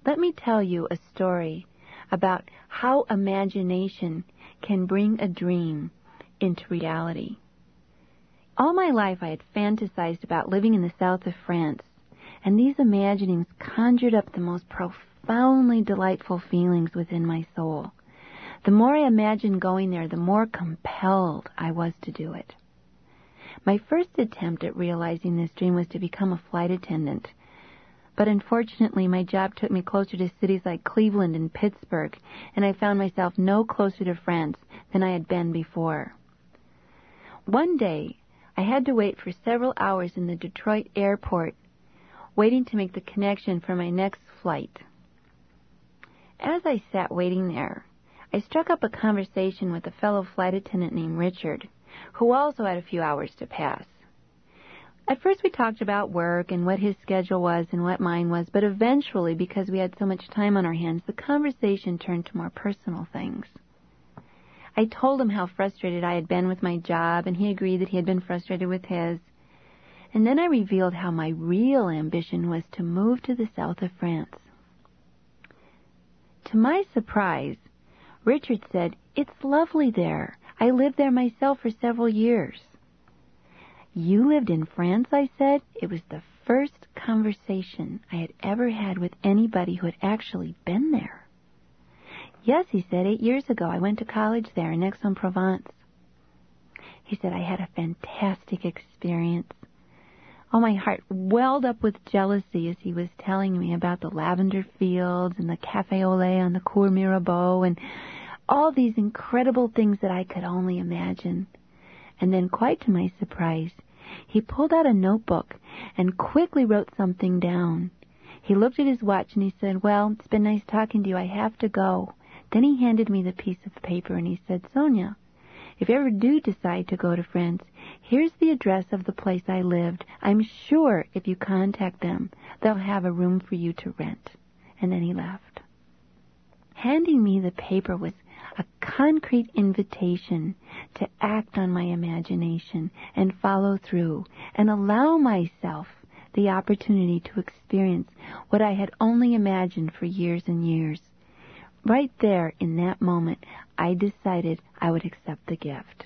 let me tell you a story about how imagination can bring a dream into reality. All my life I had fantasized about living in the south of France, and these imaginings conjured up the most profoundly delightful feelings within my soul. The more I imagined going there, the more compelled I was to do it. My first attempt at realizing this dream was to become a flight attendant. But unfortunately, my job took me closer to cities like Cleveland and Pittsburgh, and I found myself no closer to France than I had been before. One day, I had to wait for several hours in the Detroit airport, waiting to make the connection for my next flight. As I sat waiting there, I struck up a conversation with a fellow flight attendant named Richard, who also had a few hours to pass. At first we talked about work and what his schedule was and what mine was, but eventually, because we had so much time on our hands, the conversation turned to more personal things. I told him how frustrated I had been with my job, and he agreed that he had been frustrated with his. And then I revealed how my real ambition was to move to the south of France. To my surprise, Richard said, "It's lovely there. I lived there myself for several years." "You lived in France?" I said. It was the first conversation I had ever had with anybody who had actually been there. "Yes," he said, 8 years ago. I went to college there in Aix-en-Provence." He said, "I had a fantastic experience." Oh, my heart welled up with jealousy as he was telling me about the lavender fields and the café au lait on the Cours Mirabeau and all these incredible things that I could only imagine. And then, quite to my surprise, he pulled out a notebook and quickly wrote something down. He looked at his watch and he said, "Well, it's been nice talking to you. I have to go." Then he handed me the piece of paper and he said, "Sonia, if you ever do decide to go to France, here's the address of the place I lived. I'm sure if you contact them, they'll have a room for you to rent." And then he left. Handing me the paper was a concrete invitation to act on my imagination and follow through and allow myself the opportunity to experience what I had only imagined for years and years. Right there in that moment, I decided I would accept the gift.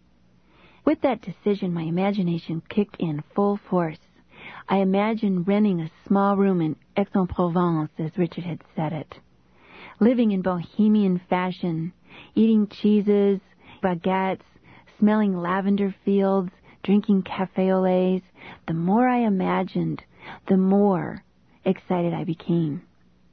With that decision, my imagination kicked in full force. I imagined renting a small room in Aix-en-Provence, as Richard had said it. Living in bohemian fashion, eating cheeses, baguettes, smelling lavender fields, drinking café au lait. The more I imagined, the more excited I became.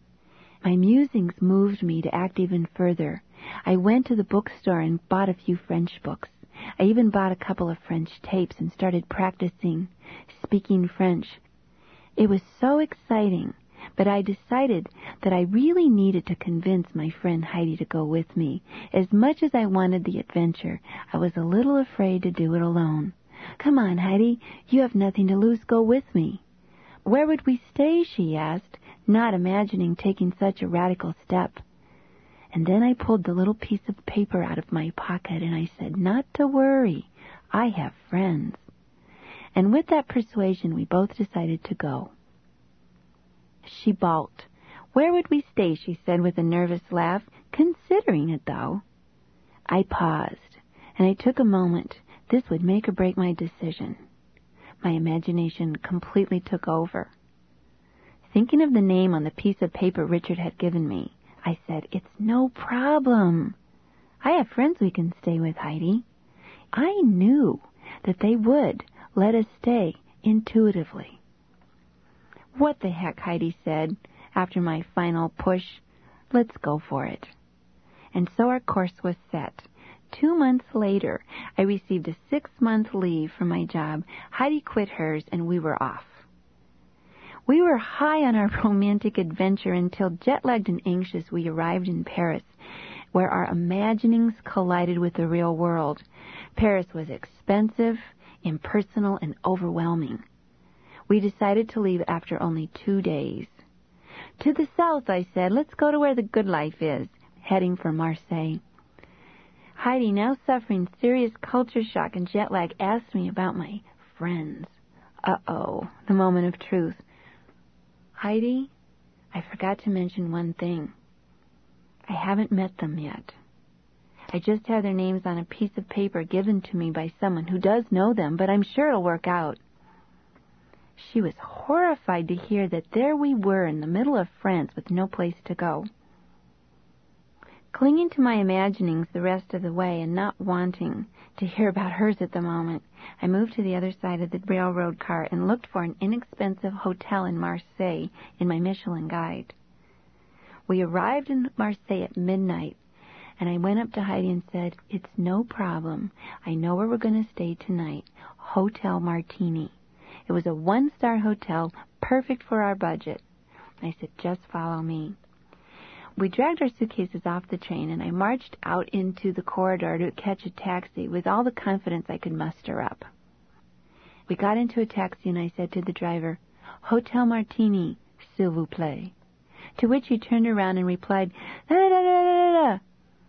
My musings moved me to act even further. I went to the bookstore and bought a few French books. I even bought a couple of French tapes and started practicing speaking French. It was so exciting, but I decided that I really needed to convince my friend Heidi to go with me. As much as I wanted the adventure, I was a little afraid to do it alone. "Come on, Heidi, you have nothing to lose. Go with me." "Where would we stay?" she asked, not imagining taking such a radical step. And then I pulled the little piece of paper out of my pocket and I said, "Not to worry, I have friends." And with that persuasion, we both decided to go. She balked. "Where would we stay?" she said with a nervous laugh. "Considering it, though." I paused, and I took a moment. This would make or break my decision. My imagination completely took over. Thinking of the name on the piece of paper Richard had given me, I said, "It's no problem. I have friends we can stay with, Heidi." I knew that they would let us stay intuitively. "What the heck," Heidi said, after my final push. "Let's go for it." And so our course was set. 2 months later, I received a 6-month leave from my job. Heidi quit hers, and we were off. We were high on our romantic adventure until, jet-lagged and anxious, we arrived in Paris, where our imaginings collided with the real world. Paris was expensive, impersonal, and overwhelming. We decided to leave after only 2 days. "To the south," I said. "Let's go to where the good life is," heading for Marseille. Heidi, now suffering serious culture shock and jet lag, asked me about my friends. Uh-oh, the moment of truth. "Heidi, I forgot to mention one thing. I haven't met them yet. I just had their names on a piece of paper given to me by someone who does know them, but I'm sure it'll work out. She was horrified to hear that there we were in the middle of France with no place to go. Clinging to my imaginings the rest of the way and not wanting to hear about hers at the moment, I moved to the other side of the railroad car and looked for an inexpensive hotel in Marseille in my Michelin guide. We arrived in Marseille at midnight, and I went up to Heidi and said, "It's no problem. I know where we're going to stay tonight. Hotel Martini." It was a 1-star hotel, perfect for our budget. I said, "Just follow me." We dragged our suitcases off the train, and I marched out into the corridor to catch a taxi with all the confidence I could muster up. We got into a taxi, and I said to the driver, "Hotel Martini, s'il vous plaît." To which he turned around and replied, "Da da da da da da."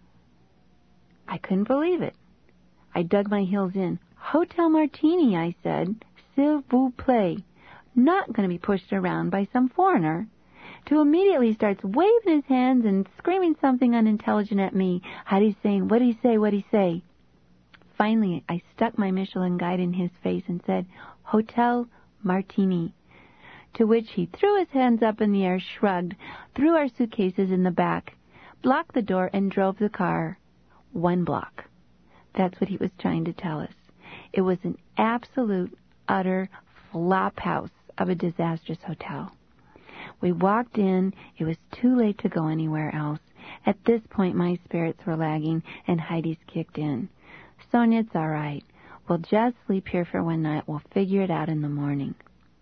I couldn't believe it. I dug my heels in. "Hotel Martini," I said, "s'il vous plaît." Not going to be pushed around by some foreigner. To immediately starts waving his hands and screaming something unintelligent at me. Heidi's saying, "What'd he say? What'd he say?" Finally, I stuck my Michelin guide in his face and said, "Hotel Martini." To which he threw his hands up in the air, shrugged, threw our suitcases in the back, blocked the door, and drove the car 1 block. That's what he was trying to tell us. It was an absolute, utter flop house of a disastrous hotel. We walked in. It was too late to go anywhere else. At this point, my spirits were lagging, and Heidi's kicked in. "Sonia, it's all right. We'll just sleep here for one night. We'll figure it out in the morning."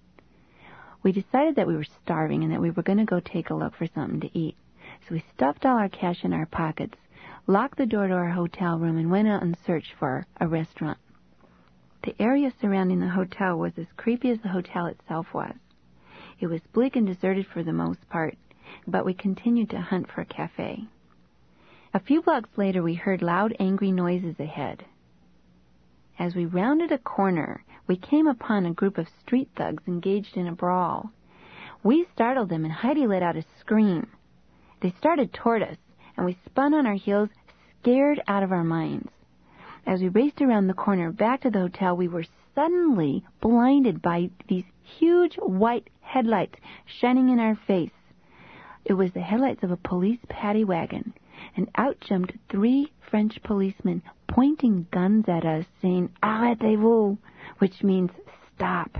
We decided that we were starving and that we were going to go take a look for something to eat. So we stuffed all our cash in our pockets, locked the door to our hotel room, and went out and searched for a restaurant. The area surrounding the hotel was as creepy as the hotel itself was. It was bleak and deserted for the most part, but we continued to hunt for a cafe. A few blocks later, we heard loud, angry noises ahead. As we rounded a corner, we came upon a group of street thugs engaged in a brawl. We startled them, and Heidi let out a scream. They started toward us, and we spun on our heels, scared out of our minds. As we raced around the corner back to the hotel, we were suddenly blinded by these huge white headlights shining in our face. It was the headlights of a police paddy wagon, and out jumped 3 French policemen pointing guns at us, saying, "Arrêtez-vous," which means stop.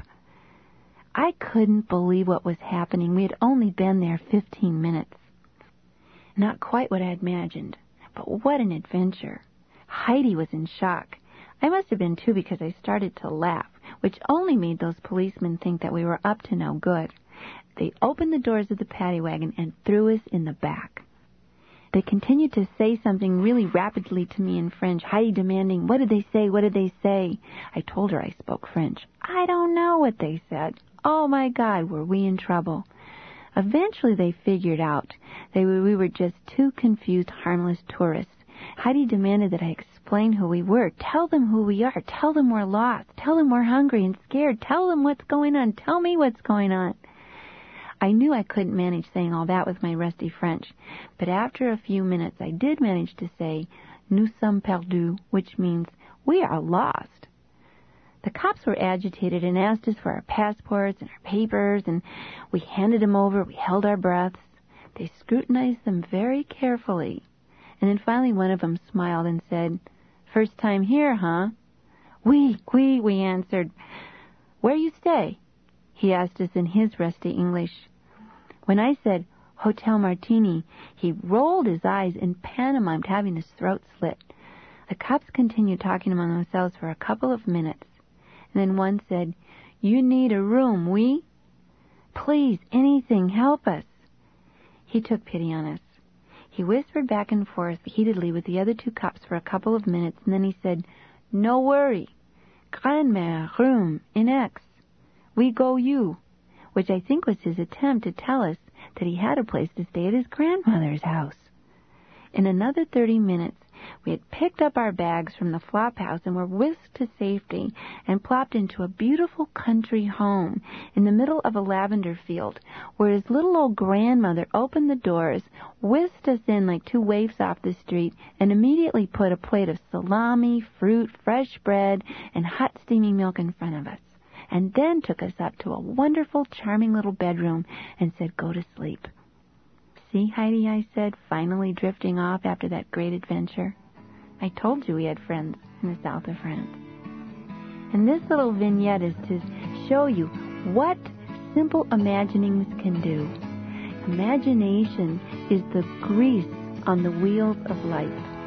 I couldn't believe what was happening. We had only been there 15 minutes. Not quite what I had imagined, but what an adventure. Heidi was in shock. I must have been too, because I started to laugh, which only made those policemen think that we were up to no good. They opened the doors of the paddy wagon and threw us in the back. They continued to say something really rapidly to me in French, Heidi demanding, "What did they say? What did they say?" I told her I spoke French. I don't know what they said. Oh my God, were we in trouble. Eventually they figured out that we were just 2 confused, harmless tourists. Heidi demanded that I explain who we were. Tell them who we are. Tell them we're lost. Tell them we're hungry and scared. Tell them what's going on. Tell me what's going on. I knew I couldn't manage saying all that with my rusty French, but after a few minutes I did manage to say, "Nous sommes perdus," which means we are lost. The cops were agitated and asked us for our passports and our papers, and we handed them over. We held our breaths. They scrutinized them very carefully. And then finally one of them smiled and said, "First time here, huh?" Oui, we answered. "Where you stay?" He asked us in his rusty English. When I said, "Hotel Martini," he rolled his eyes and pantomimed having his throat slit. The cops continued talking among themselves for a couple of minutes. And then one said, "You need a room, oui? Please, anything, help us." He took pity on us. He whispered back and forth heatedly with the other 2 cops for a couple of minutes, and then he said, "No worry. Grandmère room in X. We go you," which I think was his attempt to tell us that he had a place to stay at his grandmother's house. In another 30 minutes, We had picked up our bags from the flop house and were whisked to safety and plopped into a beautiful country home in the middle of a lavender field, where his little old grandmother opened the doors, whisked us in like two waifs off the street, and immediately put a plate of salami, fruit, fresh bread, and hot steaming milk in front of us, and then took us up to a wonderful, charming little bedroom and said, "Go to sleep." "See, Heidi," I said, finally drifting off after that great adventure. "I told you we had friends in the south of France." And this little vignette is to show you what simple imaginings can do. Imagination is the grease on the wheels of life.